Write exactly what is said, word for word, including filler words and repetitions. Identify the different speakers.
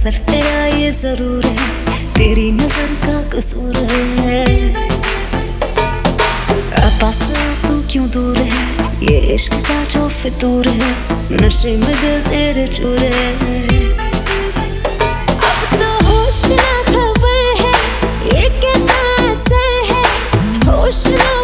Speaker 1: असर तेरा ये जरूर है, तेरी नजर का कसूर है। पास तू क्यों दूर है, ये इश्क का जो फितूर है, नशे में दिल तेरे चूर है। अब तो होश ना खबर है, ये कैसा असर है, होश ना